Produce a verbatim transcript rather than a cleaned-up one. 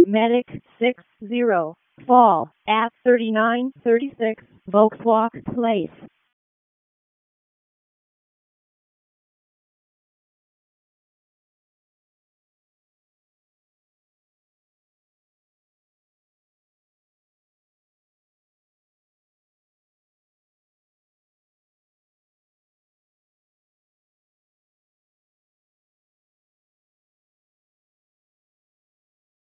Medic six zero. Fall at thirty-nine thirty-six Volkswagen Place.